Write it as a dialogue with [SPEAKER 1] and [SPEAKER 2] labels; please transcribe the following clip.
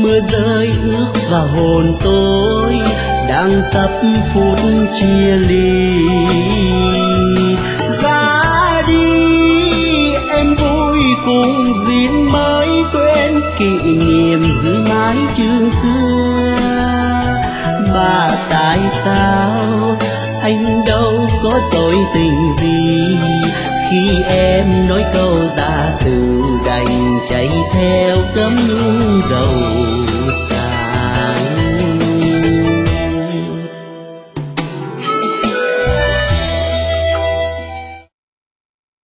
[SPEAKER 1] mưa rơi ướt vào hồn tôi đang sắp phút chia ly. Ra đi em vui cùng duyên mới, quên kỷ niệm giữ mái trường xưa. Mà tại sao anh đâu có tội tình gì khi em nói câu ra từ đành chạy theo cấm